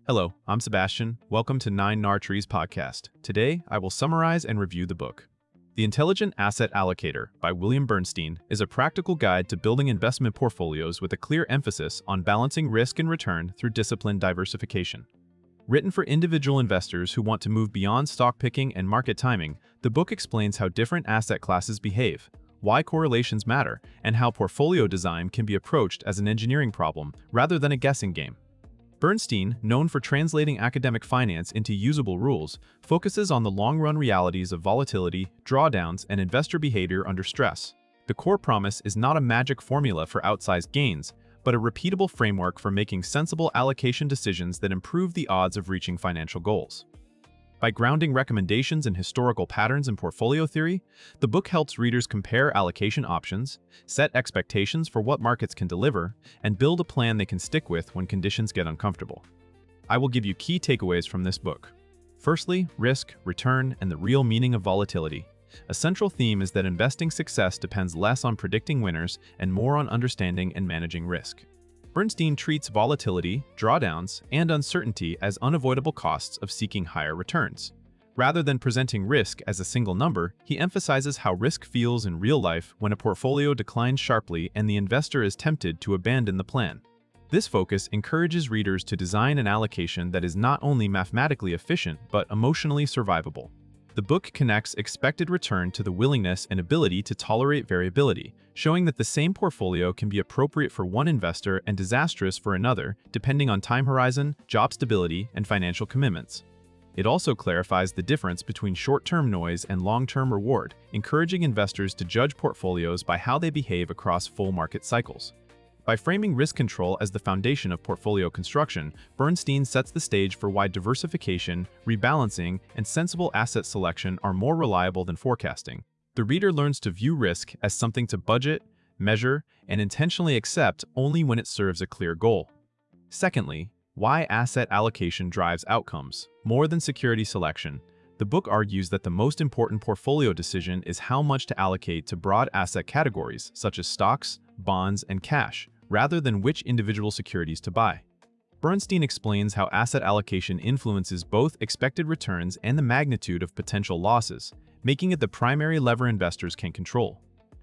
Hello, I'm Sebastian. Welcome to 9 Trees podcast. Today, I will summarize and review the book. The Intelligent Asset Allocator by William Bernstein is a practical guide to building investment portfolios with a clear emphasis on balancing risk and return through disciplined diversification. Written for individual investors who want to move beyond stock picking and market timing, the book explains how different asset classes behave, why correlations matter, and how portfolio design can be approached as an engineering problem rather than a guessing game. Bernstein, known for translating academic finance into usable rules, focuses on the long-run realities of volatility, drawdowns, and investor behavior under stress. The core promise is not a magic formula for outsized gains, but a repeatable framework for making sensible allocation decisions that improve the odds of reaching financial goals. By grounding recommendations in historical patterns and portfolio theory, the book helps readers compare allocation options, set expectations for what markets can deliver, and build a plan they can stick with when conditions get uncomfortable. I will give you key takeaways from this book. Firstly, risk, return, and the real meaning of volatility. A central theme is that investing success depends less on predicting winners and more on understanding and managing risk. Bernstein treats volatility, drawdowns, and uncertainty as unavoidable costs of seeking higher returns. Rather than presenting risk as a single number, he emphasizes how risk feels in real life when a portfolio declines sharply and the investor is tempted to abandon the plan. This focus encourages readers to design an allocation that is not only mathematically efficient but emotionally survivable. The book connects expected return to the willingness and ability to tolerate variability, showing that the same portfolio can be appropriate for one investor and disastrous for another, depending on time horizon, job stability, and financial commitments. It also clarifies the difference between short-term noise and long-term reward, encouraging investors to judge portfolios by how they behave across full market cycles. By framing risk control as the foundation of portfolio construction, Bernstein sets the stage for why diversification, rebalancing, and sensible asset selection are more reliable than forecasting. The reader learns to view risk as something to budget, measure, and intentionally accept only when it serves a clear goal. Secondly, why asset allocation drives outcomes, more than security selection. The book argues that the most important portfolio decision is how much to allocate to broad asset categories such as stocks, bonds, and cash, rather than which individual securities to buy. Bernstein explains how asset allocation influences both expected returns and the magnitude of potential losses, making it the primary lever investors can control.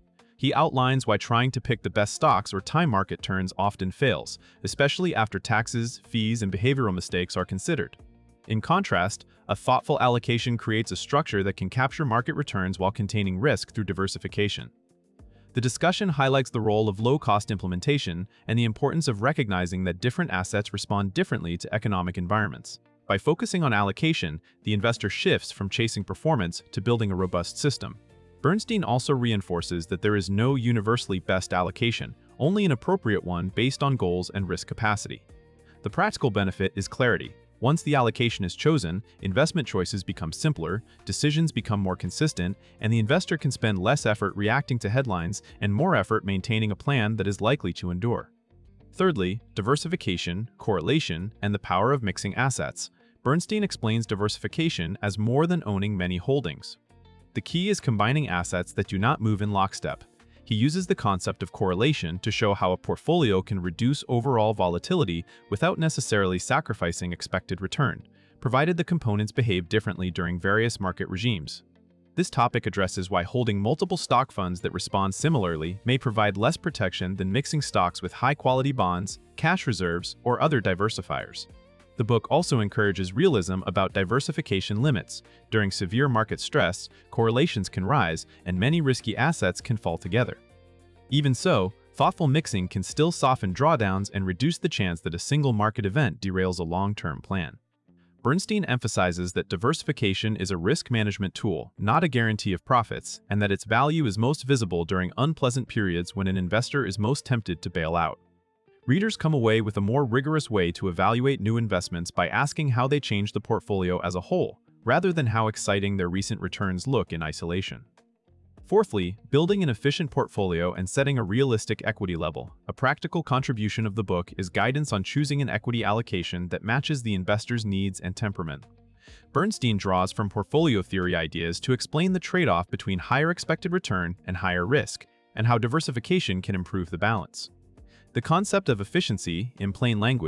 He outlines why trying to pick the best stocks or time market turns often fails, especially after taxes, fees, and behavioral mistakes are considered. In contrast, a thoughtful allocation creates a structure that can capture market returns while containing risk through diversification. The discussion highlights the role of low-cost implementation and the importance of recognizing that different assets respond differently to economic environments. By focusing on allocation, the investor shifts from chasing performance to building a robust system. Bernstein also reinforces that there is no universally best allocation, only an appropriate one based on goals and risk capacity. The practical benefit is clarity. Once the allocation is chosen, investment choices become simpler, decisions become more consistent, and the investor can spend less effort reacting to headlines and more effort maintaining a plan that is likely to endure. Thirdly, diversification, correlation, and the power of mixing assets. Bernstein explains diversification as more than owning many holdings. The key is combining assets that do not move in lockstep. He uses the concept of correlation to show how a portfolio can reduce overall volatility without necessarily sacrificing expected return, provided the components behave differently during various market regimes. This topic addresses why holding multiple stock funds that respond similarly may provide less protection than mixing stocks with high-quality bonds, cash reserves, or other diversifiers. The book also encourages realism about diversification limits. During severe market stress, correlations can rise, and many risky assets can fall together. Even so, thoughtful mixing can still soften drawdowns and reduce the chance that a single market event derails a long-term plan. Bernstein emphasizes that diversification is a risk management tool, not a guarantee of profits, and that its value is most visible during unpleasant periods when an investor is most tempted to bail out. Readers come away with a more rigorous way to evaluate new investments by asking how they change the portfolio as a whole, rather than how exciting their recent returns look in isolation. Fourthly, building an efficient portfolio and setting a realistic equity level. A practical contribution of the book is guidance on choosing an equity allocation that matches the investor's needs and temperament. Bernstein draws from portfolio theory ideas to explain the trade-off between higher expected return and higher risk, and how diversification can improve the balance. The concept of efficiency, in plain language,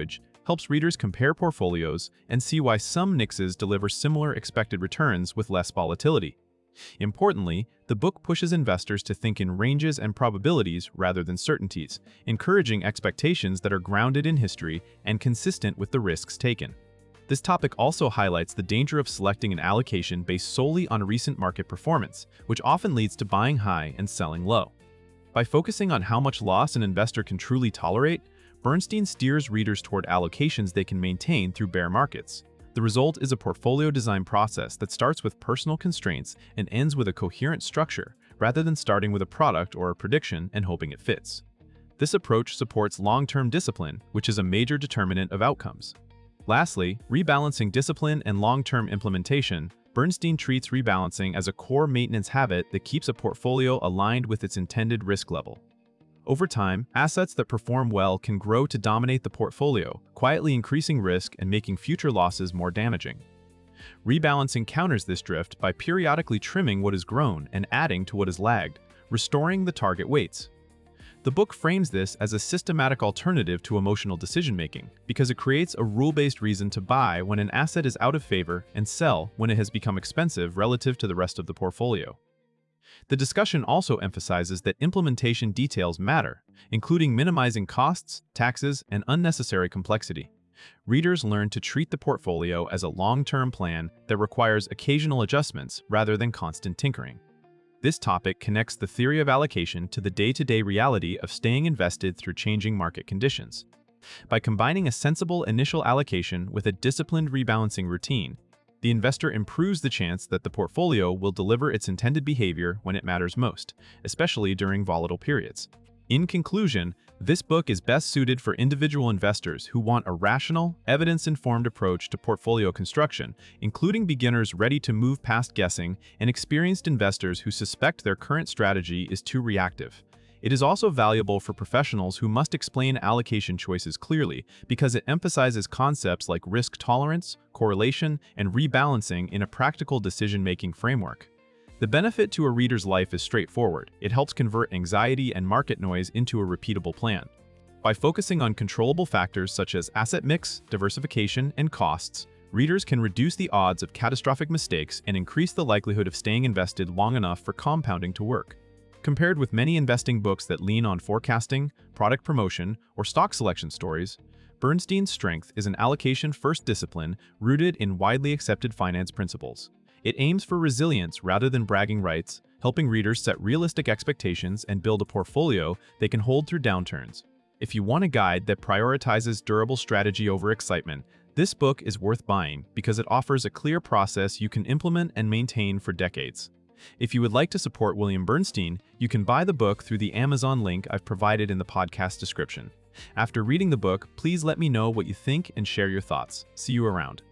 helps readers compare portfolios and see why some mixes deliver similar expected returns with less volatility. Importantly, the book pushes investors to think in ranges and probabilities rather than certainties, encouraging expectations that are grounded in history and consistent with the risks taken. This topic also highlights the danger of selecting an allocation based solely on recent market performance, which often leads to buying high and selling low. By focusing on how much loss an investor can truly tolerate, Bernstein steers readers toward allocations they can maintain through bear markets. The result is a portfolio design process that starts with personal constraints and ends with a coherent structure, rather than starting with a product or a prediction and hoping it fits. This approach supports long-term discipline, which is a major determinant of outcomes. Lastly, rebalancing discipline and long-term implementation. Bernstein treats rebalancing as a core maintenance habit that keeps a portfolio aligned with its intended risk level. Over time, assets that perform well can grow to dominate the portfolio, quietly increasing risk and making future losses more damaging. Rebalancing counters this drift by periodically trimming what has grown and adding to what has lagged, restoring the target weights. The book frames this as a systematic alternative to emotional decision-making because it creates a rule-based reason to buy when an asset is out of favor and sell when it has become expensive relative to the rest of the portfolio. The discussion also emphasizes that implementation details matter, including minimizing costs, taxes, and unnecessary complexity. Readers learn to treat the portfolio as a long-term plan that requires occasional adjustments rather than constant tinkering. This topic connects the theory of allocation to the day-to-day reality of staying invested through changing market conditions. By combining a sensible initial allocation with a disciplined rebalancing routine, the investor improves the chance that the portfolio will deliver its intended behavior when it matters most, especially during volatile periods. In conclusion, this book is best suited for individual investors who want a rational, evidence-informed approach to portfolio construction, including beginners ready to move past guessing and experienced investors who suspect their current strategy is too reactive. It is also valuable for professionals who must explain allocation choices clearly because it emphasizes concepts like risk tolerance, correlation, and rebalancing in a practical decision-making framework. The benefit to a reader's life is straightforward. It helps convert anxiety and market noise into a repeatable plan. By focusing on controllable factors such as asset mix, diversification, and costs, readers can reduce the odds of catastrophic mistakes and increase the likelihood of staying invested long enough for compounding to work. Compared with many investing books that lean on forecasting, product promotion, or stock selection stories, Bernstein's strength is an allocation-first discipline rooted in widely accepted finance principles. It aims for resilience rather than bragging rights, helping readers set realistic expectations and build a portfolio they can hold through downturns. If you want a guide that prioritizes durable strategy over excitement, this book is worth buying because it offers a clear process you can implement and maintain for decades. If you would like to support William Bernstein, you can buy the book through the Amazon link I've provided in the podcast description. After reading the book, please let me know what you think and share your thoughts. See you around.